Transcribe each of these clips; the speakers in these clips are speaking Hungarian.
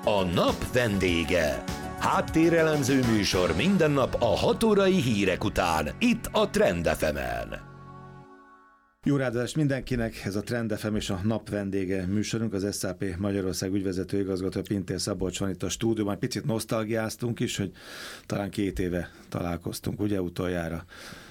A nap vendége. Háttérelemző műsor minden nap a 6 órai hírek után, itt a Trend FM-en. Jó ráadást mindenkinek, ez a Trend FM és a nap vendége műsorunk, az SZAP Magyarország ügyvezető igazgató Pintér Szabolcs van itt a stúdióban. Picit nosztalgiáztunk is, hogy talán 2 éve találkoztunk, ugye utoljára?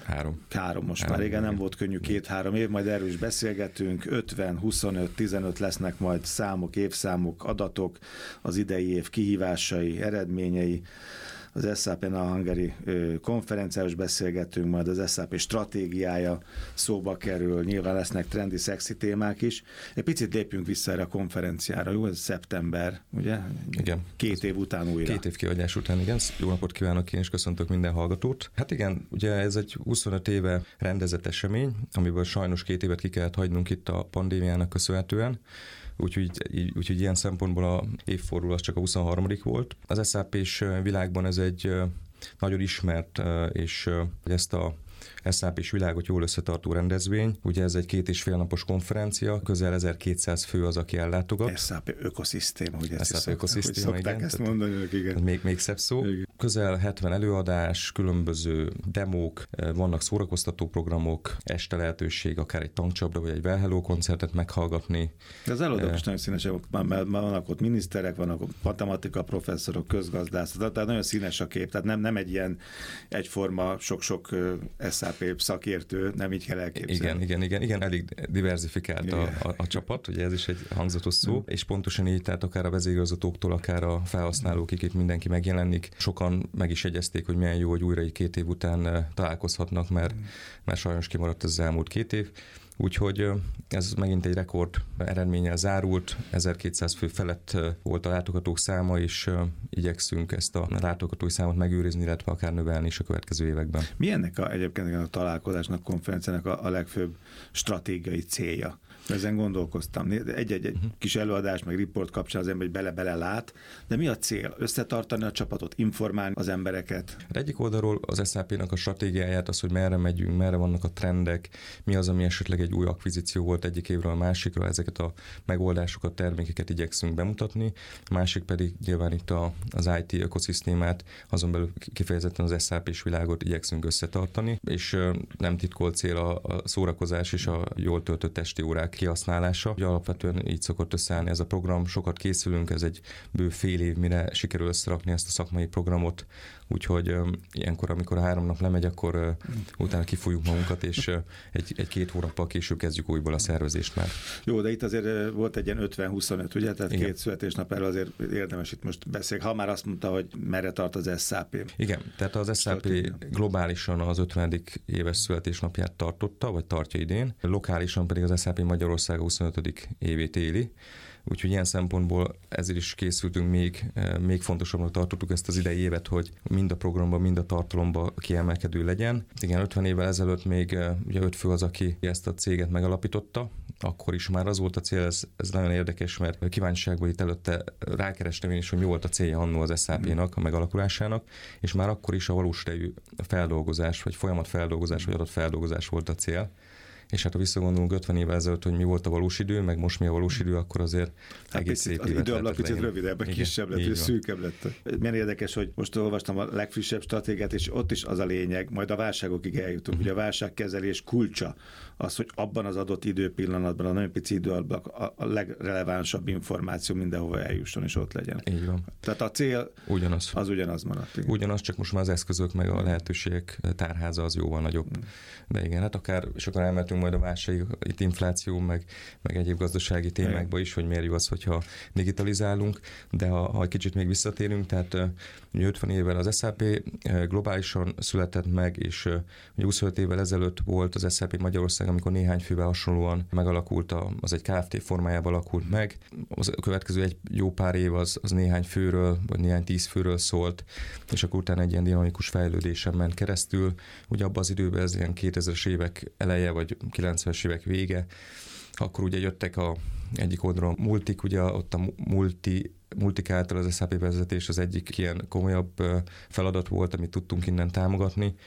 3 most már, régen nem volt könnyű 2-3 év, majd erről is beszélgetünk, 50, 25, 15 lesznek majd számok, évszámok, adatok, az idei év kihívásai, eredményei. Az SZAP-en a hungary konferenciáros beszélgetünk, majd az SZAP stratégiája szóba kerül, nyilván lesznek trendi, szexi témák is. Egy picit lépjünk vissza erre a konferenciára, jó? Ez szeptember, ugye? Igen. 2 év után újra. 2 év kiadás után, igen. Jó napot kívánok én, és köszöntök minden hallgatót. Hát igen, ugye ez egy 25 éve rendezett esemény, amiből sajnos 2 évet ki kellett hagynunk itt a pandémiának köszönhetően. Úgyhogy ilyen szempontból a évforduló az csak a 23. volt. Az SZAP-s világban ez egy nagyon ismert, és ezt a SZAP-s világot jól összetartó rendezvény. Ugye ez egy 2,5 napos konferencia, közel 1200 fő az, aki ellátogat. SZAP ökoszisztéma, ugye ezt ökoszisztéma, szokták igen, ezt mondani, igen. Még szebb szó. Igen. Közel 70 előadás, különböző demók, vannak szórakoztató programok, este lehetőség akár egy tankcsapda vagy egy Well Hello koncertet meghallgatni. De az előadás nagyon színesek, vannak ott miniszterek, vannak ott matematika professzorok, közgazdászok, tehát nagyon színes a kép, tehát nem egy ilyen egyforma sok-sok SZAP szakértő, nem így kell elképzelni. Igen, elég diversifikált a csapat, ugye ez is egy hangzatos szó, és pontosan így, tehát akár a vezérigazgatóktól, akár a felhasználókig itt mindenki megjelenik. Sokan meg is jegyezték, hogy milyen jó, hogy újra egy 2 év után találkozhatnak, mert sajnos kimaradt az elmúlt 2 év. Úgyhogy ez megint egy rekord eredménnyel zárult, 1200 fő felett volt a látogatók száma, és igyekszünk ezt a látogatói számot megőrizni, illetve akár növelni is a következő években. Mi ennek egyébként a találkozásnak, konferenciának a legfőbb stratégiai célja? Ezen gondolkoztam. Egy kis előadás, meg riport kapcsán az ember bele lát, de mi a cél? Összetartani a csapatot, informálni az embereket? Egyik oldalról az SZAP-nak a stratégiáját, az, hogy merre megyünk, merre vannak a trendek, mi az, ami esetleg egy új akvizíció volt egyik évről a másikra, ezeket a megoldásokat, termékeket igyekszünk bemutatni, másik pedig nyilván itt az IT ökoszisztémát, azon belül kifejezetten az SZAP-s világot igyekszünk összetartani, és nem titkolt cél a szórakozás és a jól töltött testi órák kihasználása. Ugye alapvetően így szokott összeállni ez a program, sokat készülünk, ez egy bő fél év, mire sikerül összerakni ezt a szakmai programot, úgyhogy ilyenkor, amikor a 3 nap lemegy, akkor utána kifújjuk magunkat, és egy-két hónappal később kezdjük újból a szervezést már. Jó, de itt azért volt egy ilyen 50-25, ugye? Tehát igen. 2 születésnap előtt azért érdemes itt most beszélni. Ha már azt mondta, hogy merre tart az SZAP. Igen, tehát az SZAP globálisan az 50. éves születésnapját tartotta, vagy tartja idén. Lokálisan pedig az SZAP Magyarország 25. évét éli. Úgyhogy ilyen szempontból ezért is készültünk, még fontosabbnak tartottuk ezt az idei évet, hogy mind a programban, mind a tartalomban kiemelkedő legyen. Igen, 50 évvel ezelőtt még ugye 5 fő az, aki ezt a céget megalapította, akkor is már az volt a cél, ez nagyon érdekes, mert kíváncsiságból itt előtte rákerestem én is, hogy mi volt a célja annó az SZAP-nak, a megalakulásának, és már akkor is a valós idejű feldolgozás, vagy folyamatfeldolgozás, vagy adatfeldolgozás volt a cél. És hát ha visszagondolunk 50 évvel ezelőtt, hogy mi volt a valós idő, meg most mi a valós idő, akkor azért egész szép az időablak picit rövidebb, kisebb lett, szűkebb lett. Milyen érdekes, hogy most olvastam a legfrissebb stratégiát, és ott is az a lényeg, majd a válságokig eljutunk. Ugye a válságkezelés kulcsa az, hogy abban az adott időpillanatban, a nagyon pici időablak a legrelevánsabb információ mindenhova eljusson, és ott legyen. Így van. Tehát a cél az ugyanaz maradt. Igen. Ugyanaz, csak most már az eszközök, meg a lehetőségek tárháza az jóval nagyobb. De igen, hát akár sokan elmentünk majd a válság, itt infláció, meg egyéb gazdasági témákba is, hogy mérjük azt, hogyha digitalizálunk, de ha egy kicsit még visszatérünk, tehát 50 évvel az SZAP globálisan született meg, és 25 évvel ezelőtt volt az SZAP Magyarország, amikor néhány fővel hasonlóan megalakult, az egy Kft. Formájában alakult meg. Az következő egy jó pár év az néhány főről, vagy néhány 10 főről szólt, és akkor utána egy ilyen dinamikus fejlődésen ment keresztül. Ugye abban az időben ez ilyen 2000-es évek eleje, vagy 90-es évek vége, akkor ugye jöttek egyik oldalon multik, ugye ott a multik által az SZAP vezetés az egyik ilyen komolyabb feladat volt, amit tudtunk innen támogatni.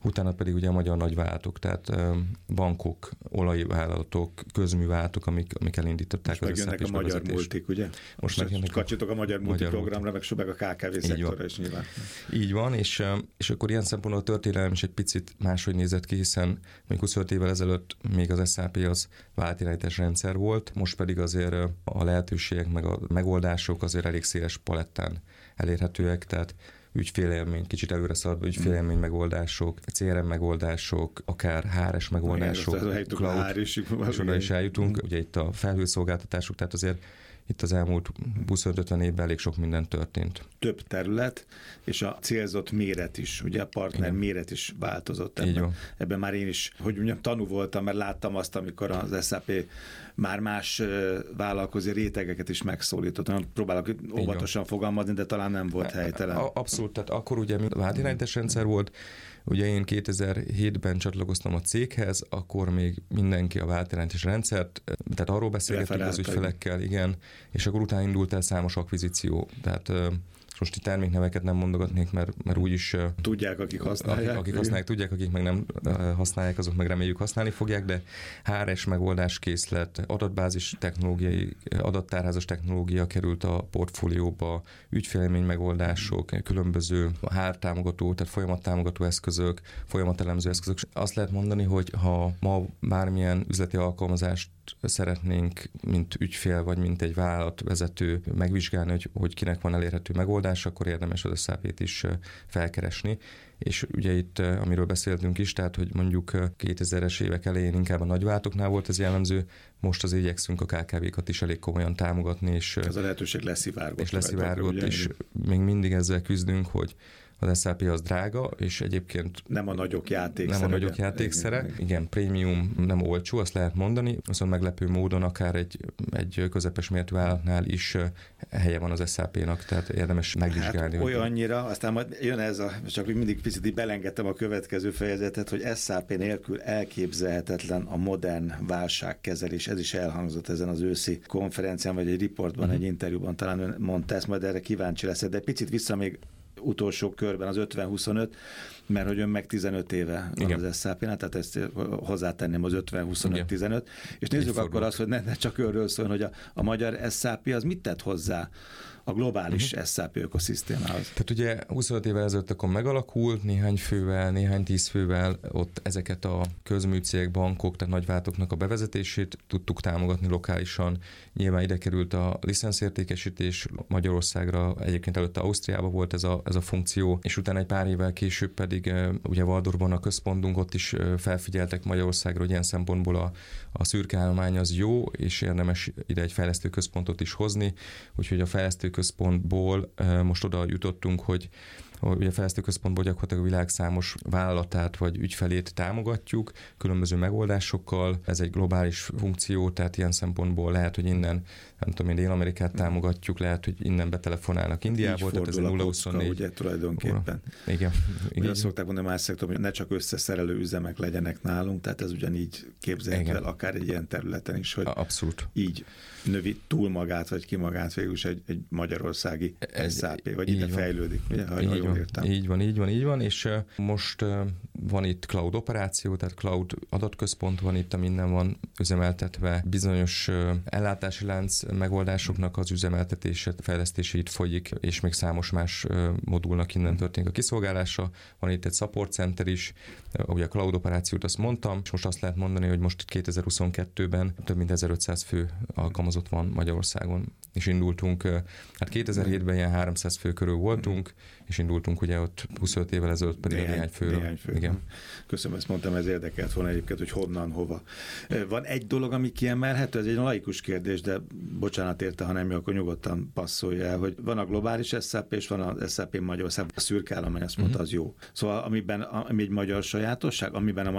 utána pedig ugye a magyar nagyvállalatok, tehát bankok, olajvállalatok, közművállalatok, amik elindították most az SAP-s bevezetést. Most a magyar multik, ugye? Most kacsitok a magyar multi programra, meg a KKV szektorra is nyilván. Így van, és akkor ilyen szempontból a történelem is egy picit máshogy nézett ki, hiszen még 25 évvel ezelőtt még az SAP az vállalatirányítás rendszer volt, most pedig azért a lehetőségek meg a megoldások azért elég széles palettán elérhetőek, tehát ügyfélélmény, kicsit előre szaladva ügyfélélmény megoldások, CRM megoldások, akár HRS megoldások, cloud, és oda is eljutunk. Ugye itt a felhőszolgáltatások, tehát azért itt az elmúlt 25-50 évben elég sok minden történt. Több terület, és a célzott méret is, ugye a partner méret is változott ebben már én is, hogy mondjam, tanú voltam, mert láttam azt, amikor az SAP már más vállalkozói rétegeket is megszólított. Próbálok óvatosan fogalmazni, de talán nem volt helytelen. Abszolút, tehát akkor ugye vállalatirányítás rendszer volt, ugye én 2007-ben csatlakoztam a céghez, akkor még mindenki a vállalatirányítás rendszert, tehát arról beszélgettünk az ügyfelekkel, igen, és akkor utána indult el számos akvizíció, tehát most itt termékneveket nem mondogatnék, mert úgyis tudják, akik használják. Akik használják, tudják, akik meg nem használják, azok meg reméljük használni fogják, de HRS megoldáskészlet, adatbázis technológiai, adattárházas technológia került a portfólióba, ügyfélélmény megoldások, különböző HR támogató, tehát folyamattámogató eszközök, folyamatelemző eszközök. Azt lehet mondani, hogy ha ma bármilyen üzleti alkalmazást szeretnénk, mint ügyfél, vagy mint egy vállalatvezető megvizsgálni, hogy kinek van elérhető megoldás, akkor érdemes az SAP-t is felkeresni. És ugye itt, amiről beszéltünk is, tehát, hogy mondjuk 2000-es évek elején inkább a nagyvállalatoknál volt ez jellemző, most az igyekszünk a KKV-kat is elég komolyan támogatni. És ez a lehetőség leszivárgott. És leszivárgott, és még mindig ezzel küzdünk, hogy az SAP az drága, és egyébként nem a nagyok játékszere. Nem a nagyok játékszere. Igen, prémium, nem olcsó, azt lehet mondani, viszont meglepő módon akár egy közepes méretű vállalatnál is helye van az SAP-nak, tehát érdemes megvizsgálni. Hát olyannyira, aztán majd jön ez csak mindig picit így belengedtem a következő fejezetet, hogy SAP nélkül elképzelhetetlen a modern válságkezelés. Ez is elhangzott ezen az őszi konferencián, vagy egy riportban, egy interjúban talán ön mondta ezt, majd erre kíváncsi lesz, de picit vissza még utolsó körben az 50-25, mert hogy ön meg 15 éve van az SAP-nál, tehát ezt hozzátenném az 50-25-15, és nézzük akkor azt, hogy ne csak őről szóljon, hogy a magyar SAP az mit tett hozzá a globális SAP ökoszisztémához. Tehát ugye 25 évvel ezelőtt akkor megalakult, néhány fővel, néhány 10 fővel ott ezeket a közműcégek, bankok, tehát nagyvállalatoknak a bevezetését tudtuk támogatni lokálisan. Nyilván ide került a licenszértékesítés Magyarországra, egyébként előtte Ausztriában volt ez a funkció, és utána egy pár évvel később pedig ugye Waldorfban a központunk, ott is felfigyeltek Magyarországra, hogy ilyen szempontból a szürke állomány az jó, és érdemes ide egy fejlesztő központot is hozni, úgyhogy a fejlesztő központból most oda jutottunk, hogy ugye a fejlesztőközpontból gyakorlatilag a világ számos vállalatát vagy ügyfelét támogatjuk különböző megoldásokkal. Ez egy globális funkció, tehát ilyen szempontból lehet, hogy innen, nem tudom én, Dél-Amerikát támogatjuk, lehet, hogy innen betelefonálnak Indiából, tehát ez a 0-24. Ugye tulajdonképpen. Igen. Ugye azt szokták mondani más szektorban, hogy ne csak összeszerelő üzemek legyenek nálunk, tehát ez ugyanígy képzelhető el akár egy ilyen területen is, hogy abszolút. Így növi túl magát, vagy ki magát végül is egy magyarországi SAP, vagy ide fejlődik, ugye, ha jól értem. Így van, és most van itt cloud operáció, tehát cloud adatközpont van itt, minden van üzemeltetve, bizonyos ellátási lánc megoldásoknak az üzemeltetése, fejlesztése itt folyik, és még számos más modulnak innen történik a kiszolgálása. Van itt egy support center is, ugye a cloud operációt azt mondtam, és most azt lehet mondani, hogy most 2022-ben több mint 1500 fő alkalmazott van Magyarországon, és indultunk, hát 2007-ben ilyen 300 fő körül voltunk, és indultunk ugye ott 25 évvel ezelőtt pedig néhány főről. Igen. Köszönöm, ezt mondtam, ez érdekelt volna egyébként, hogy honnan, hova. Van egy dolog, ami kiemelhető, ez egy laikus kérdés, de bocsánat érte, ha nem jó, akkor nyugodtan passzolja el, hogy van a globális SAP, és van a SAP Magyarország, a szürke állomány, azt mondta, az jó. Szóval ami egy magyar sajátosság, amiben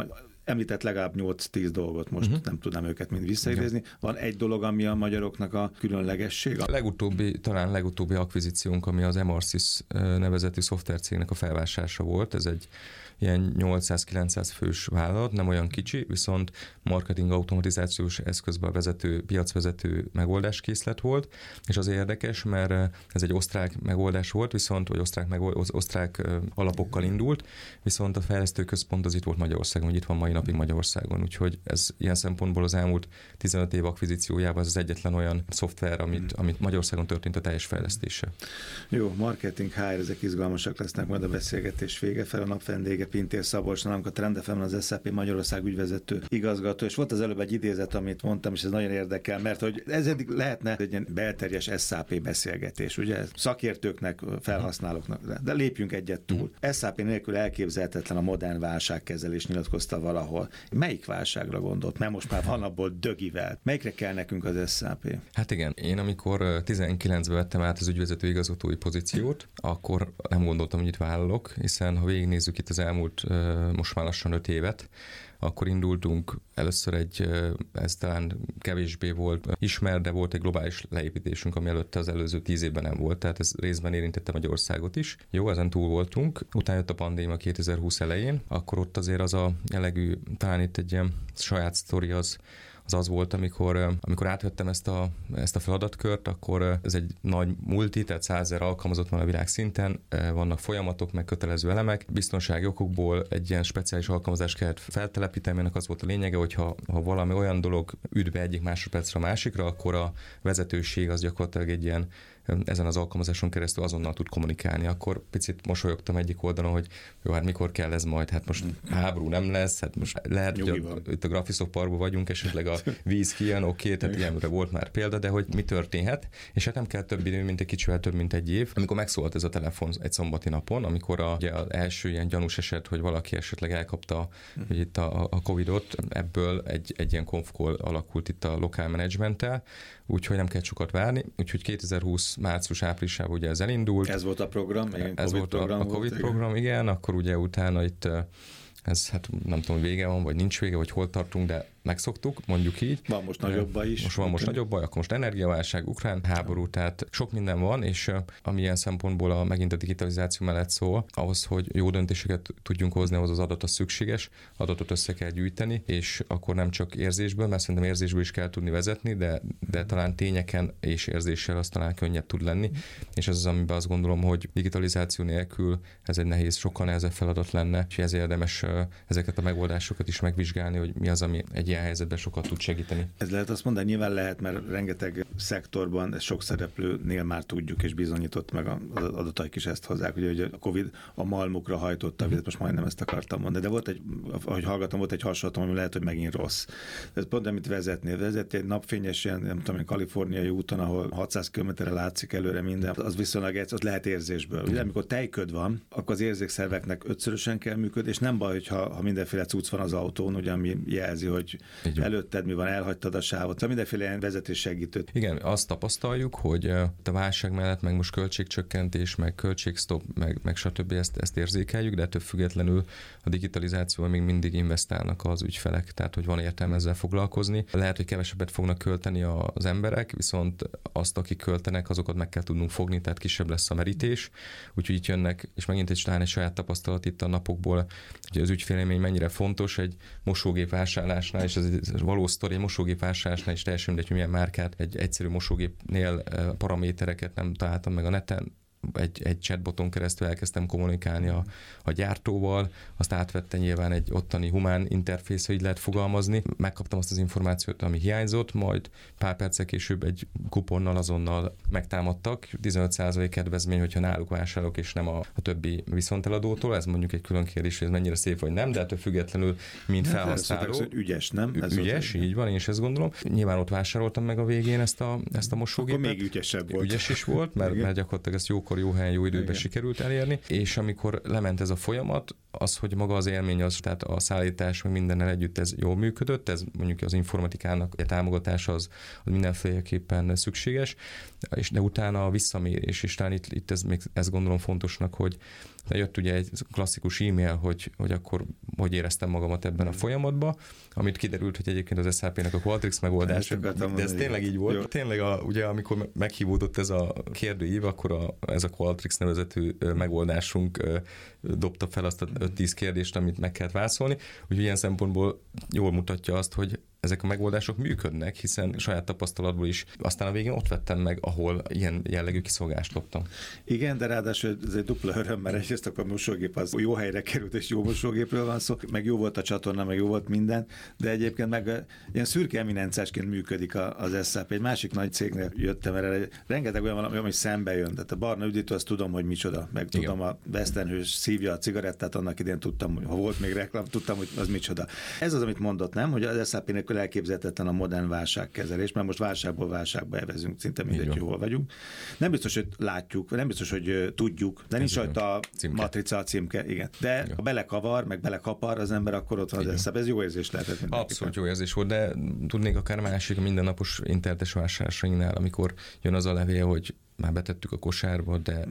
Említett legalább 8-10 dolgot, most nem tudnám őket mind visszaidézni. Van egy dolog, ami a magyaroknak a különlegesség? Talán legutóbbi akvizíciónk, ami az Emarsys nevezetű szoftvercégnek a felvásárlása volt. Ez egy ilyen 800-900 fős vállalat, nem olyan kicsi, viszont marketing automatizációs eszközben vezető, piacvezető megoldáskészlet volt, és az érdekes, mert ez egy osztrák megoldás volt, vagy osztrák alapokkal indult, viszont a fejlesztő központ az itt volt Magyarországon, hogy itt van mai napig Magyarországon, úgyhogy ez ilyen szempontból az elmúlt 15 év akvizíciójában az egyetlen olyan szoftver, amit Magyarországon történt a teljes fejlesztése. Jó, marketing, HR, ezek izgalmasak lesznek majd a beszélgetés vége fel. A nap vendége Pintér Szabolcs, nálunk a Trend FM-en az SAP Magyarország ügyvezető igazgató, és volt az előbb egy idézet, amit mondtam, és ez nagyon érdekel, mert hogy ez eddig lehetne egy ilyen belterjes SAP beszélgetés, ugye? Szakértőknek, felhasználóknak, de lépjünk egyet túl. SAP nélkül elképzelhetetlen a modern válságkezelés, nyilatkozta valahol. Melyik válságra gondolt? Mert most már van abból dögivel. Melyikre kell nekünk az SAP? Hát igen, én amikor 19-ben vettem át az ügyvezető igazgatói pozíciót, akkor nem gondoltam, hogy itt vállalok, hiszen ha végignézzük itt az elmúlt most már lassan 5 évet, akkor indultunk először ez talán kevésbé volt ismert, de volt egy globális leépítésünk, ami előtte az előző 10 évben nem volt, tehát ez részben érintette Magyarországot is. Jó, ezen túl voltunk. Utána jött a pandémia 2020 elején, akkor ott azért az a jellegű, talán itt egy ilyen saját sztori az volt, amikor átvettem ezt a feladatkört, akkor ez egy nagy multi, tehát 100 000 alkalmazott van a világ szinten, vannak folyamatok, meg kötelező elemek. Biztonsági okokból egy ilyen speciális alkalmazást kellett feltelepíteni, ennek az volt a lényege, hogy ha valami olyan dolog üt be egyik másodpercre a másikra, akkor a vezetőség az gyakorlatilag egy ilyen ezen az alkalmazáson keresztül azonnal tud kommunikálni. Akkor picit mosolyogtam egyik oldalon, hogy jó, hát mikor kell ez majd? Hát most háború nem lesz, hát most lehet, hogy itt a Graphisoft Parkban vagyunk, esetleg a víz kijön, oké, tehát ilyenre volt már példa, de hogy mi történhet? És hát nem kell több idő, mint egy kicsivel több, mint egy év. Amikor megszólalt ez a telefon egy szombati napon, amikor ugye az első ilyen gyanús eset, hogy valaki esetleg elkapta hogy itt a Covid-ot, ebből egy ilyen conf call alakult itt a lokál menedzsmenttel, úgyhogy nem kell sokat várni, úgyhogy 2020 március-áprilisában ugye ez elindult. Ez volt a program? Ez volt a Covid program, igen, akkor ugye utána itt ez hát nem tudom, hogy vége van, vagy nincs vége, vagy hol tartunk, de megszoktuk, mondjuk így. Van most nagyobb baj is. Most nagyobb baj, akkor most energiaválság, ukrán háború, tehát sok minden van, és ami ilyen szempontból megint a digitalizáció mellett szól, ahhoz, hogy jó döntéseket tudjunk hozni, ahhoz az adat az szükséges, adatot össze kell gyűjteni, és akkor nem csak érzésből, mert szerintem érzésből is kell tudni vezetni, de talán tényeken és érzéssel az talán könnyebb tud lenni, és ez az, amiben azt gondolom, hogy digitalizáció nélkül ez egy nehéz, sokkal nehezebb feladat lenne, és ezért érdemes ezeket a megoldásokat is megvizsgálni, hogy mi az, ami egy ilyen helyzetben sokat tud segíteni. Ez lehet azt mondani, nyilván lehet, mert rengeteg szektorban, sok szereplőnél már tudjuk, és bizonyított meg az adataik is ezt hozzák, ugye, hogy a Covid a malmukra hajtotta, most majdnem ezt akartam mondani, de volt ahogy hallgatom, volt egy hasonlatom, ami lehet, hogy megint rossz. Ez pont, amit vezetni egy napfényes, ilyen, nem tudom, kaliforniai úton, ahol 600 km-re látszik előre minden, az viszonylag az lehet érzésből. Ugye, amikor tejköd van, akkor az érzékszerveknek 5-szörösen kell működni, és nem baj, hogyha mindenféle cucc van az autón, ugye, ami jelzi, hogy előtted mi van, elhagytad a sávot, szóval mindenféle ilyen vezetéssegítőt. Igen, azt tapasztaljuk, hogy a válság mellett meg most költségcsökkentés, meg költségstop, meg stb. Ezt érzékeljük, de ettől függetlenül a digitalizációval még mindig investálnak az ügyfelek, tehát hogy van értelme ezzel foglalkozni. Lehet, hogy kevesebbet fognak költeni az emberek, viszont azt, akik költenek, azokat meg kell tudnunk fogni, tehát kisebb lesz a merítés. Úgyhogy itt jönnek, és megint talán egy saját tapasztalat itt a napokból, hogy az ügyfélélmény mennyire fontos egy mosógép vásárlásnál, és ez való sztori, mosógép vásárlásnál is teljesen mindegy, hogy milyen márkát, egy egyszerű mosógépnél paramétereket nem találtam meg a neten, egy chatboton keresztül elkezdtem kommunikálni a gyártóval, azt átvette nyilván egy ottani humán interfész, hogy lehet fogalmazni. Megkaptam azt az információt, ami hiányzott, majd pár perccel később egy kuponnal azonnal megtámadtak. 15% kedvezmény, hogyha náluk vásárolok, és nem a többi viszonteladótól. Ez mondjuk egy külön kérdés, hogy ez mennyire szép vagy nem, de ettől függetlenül mint felhasználó. Ez ügyes, nem? Ez ügyes, így van, én is ezt gondolom. Nyilván ott vásároltam meg a végén ezt a mosógépet. Akkor még ügyesebb volt. Ügyes is volt, mert gyakorlatilag ezt jó helyen, jó időben sikerült elérni, és amikor lement ez a folyamat, az, hogy maga az élmény, tehát a szállítás, meg mindennel együtt ez jól működött, ez mondjuk az informatikának a támogatása az mindenféleképpen szükséges, de utána a visszamérés, és talán itt ezt gondolom fontosnak, hogy jött ugye egy klasszikus e-mail, hogy akkor hogy éreztem magamat ebben a folyamatban, amit kiderült, hogy egyébként az SAP-nek a Qualtrics megoldás, de ez tényleg így volt. Jó. Tényleg ugye amikor meghívódott ez a kérdőív, akkor ez a Qualtrics nevezetű megoldásunk dobta fel azt a 5-10 kérdést, amit meg kellett válaszolni, úgyhogy ilyen szempontból jól mutatja azt, hogy ezek a megoldások működnek, hiszen saját tapasztalatból is aztán a végén ott vettem meg, ahol ilyen jellegű kiszolgást kaptam. Igen, de ráadásul ez egy dupla öröm, mert egyrészt akkor a mosógép az jó helyre került, és jó mosógépről van szó, meg jó volt a csatorna, meg jó volt minden, de egyébként meg ilyen szürke eminenciásként működik az SAP. Egy másik nagy cégnél jöttem, erre rengeteg olyan valami, ami szembe jön. Tehát a barna üdítő, azt tudom, hogy micsoda, meg igen. Tudom, a Westernhős szívja a cigarettát, annak idén tudtam, hogy ha volt még reklám, tudtam, hogy az micsoda. Ez az, amit mondott, nem, hogy az SAP-nek elképzelhetetlen a modern válságkezelés, mert most válságból válságba evezünk, szinte mindegy, hol vagyunk. Nem biztos, hogy látjuk, nem biztos, hogy tudjuk, de nincs rajta a matrica, a címke, igen. De ha belekavar, meg belekapar az ember, akkor ott van az eszab. Ez jó érzés lehetett mindenki. Abszolút jó érzés volt, de tudnék akár másik a mindennapos internetes vásárlásainál, amikor jön az a levél, hogy már betettük a kosárba, de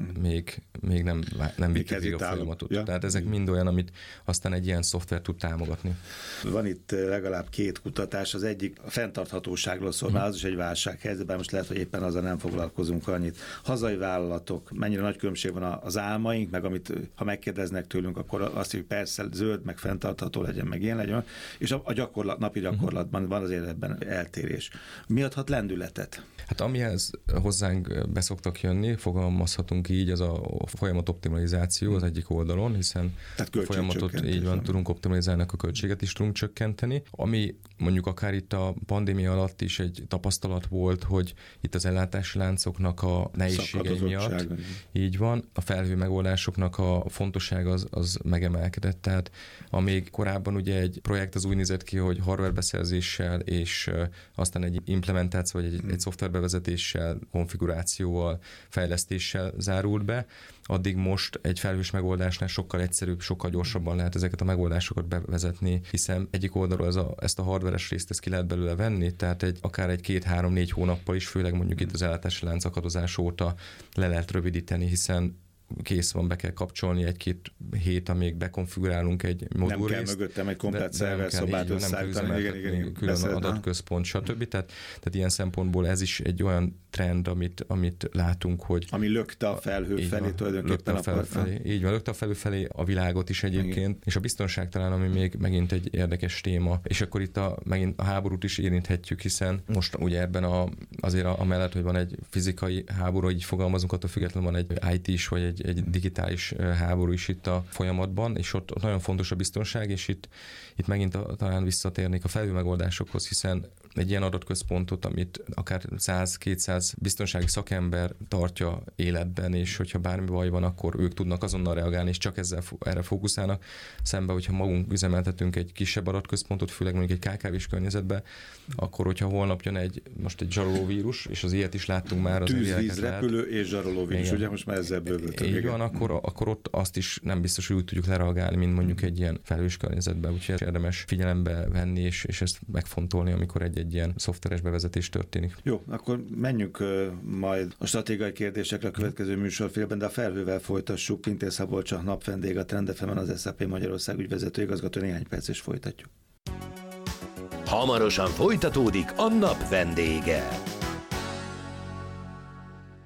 még nem vittük végig a folyamatot. Ja. Tehát ezek mind olyan, amit aztán egy ilyen szoftver tud támogatni. Van itt legalább 2 kutatás, az egyik a fenntarthatóságról szól, már az is egy válsághelyzetben, most lehet, hogy éppen azzal nem foglalkozunk annyit. Hazai vállalatok, mennyire nagy különbség van az álmaink, meg amit ha megkérdeznek tőlünk, akkor azt, hogy persze zöld, meg fenntartható legyen, meg ilyen legyen, és a napi gyakorlatban van azért ebben eltérés. Mi adhat lendületet? Hát amihez hozzánk beszoktak jönni, fogalmazhatunk így, az a folyamat optimalizáció az egyik oldalon, hiszen a folyamatot így van, tudunk optimalizálni, a költséget is tudunk csökkenteni. Ami mondjuk akár itt a pandémia alatt is egy tapasztalat volt, hogy itt az ellátási láncoknak a nehézségei miatt, így van, a felhő megoldásoknak a fontossága az megemelkedett. Tehát amíg korábban ugye egy projekt az úgy nézett ki, hogy hardware beszerzéssel és aztán egy implementáció, vagy egy szoftverbevezetéssel, konfigurációval, fejlesztéssel zárult be, addig most egy felhős megoldásnál sokkal egyszerűbb, sokkal gyorsabban lehet ezeket a megoldásokat bevezetni, hiszen egyik oldalról ezt a hardveres részt ezt ki lehet belőle venni, tehát akár egy 2-3-4 hónappal is, főleg mondjuk itt az ellátási lánc akadozás óta le lehet rövidíteni, hiszen kész van, be kell kapcsolni 1-2 hét, amíg bekonfigurálunk egy modulrészt. Nem kell mögöttem egy komplet szerverszobát összeállítani, külön adatközpont, stb. Tehát ilyen szempontból ez is egy olyan trend, amit látunk, hogy... Ami lökte a felhő felé tulajdonképpen. Lökte a felhő felé a világot is egyébként, igen. És a biztonság talán, ami még megint egy érdekes téma, és akkor itt megint a háborút is érinthetjük, hiszen most ugye ebben azért amellett, hogy van egy fizikai háború, így fogalmazunk, attól függetlenül van egy IT is, vagy egy digitális háború is itt a folyamatban, és ott nagyon fontos a biztonság, és itt megint talán visszatérnék a felhő megoldásokhoz, hiszen egy ilyen adatközpontot, amit akár 100-200 biztonsági szakember tartja életben, és hogyha bármi baj van, akkor ők tudnak azonnal reagálni, és csak erre fókuszálnak. Szemben, hogyha magunk üzemeltetünk egy kisebb adatközpontot, főleg mondjuk egy KKV-s környezetben, akkor hogyha holnap jön egy zsarolóvírus, és az ilyet is láttunk már. Tűzvíz, repülő és zsarolóvírus, ugye most már ezzel bővültünk. Így van, akkor ott azt is nem biztos, hogy úgy tudjuk lereagálni, mint mondjuk egy ilyen felhős környezetben, úgyhogy érdemes figyelembe venni, és ezt megfontolni, amikor egy ilyen szoftveres bevezetés történik. Jó, akkor menjünk majd a stratégiai kérdésekre a következő műsorfélben, de a felhővel folytassuk. Pintér Szabolcs, a napvendég, a Trend FM-en az SAP Magyarország ügyvezető igazgató, néhány perc és folytatjuk. Hamarosan folytatódik a nap vendége.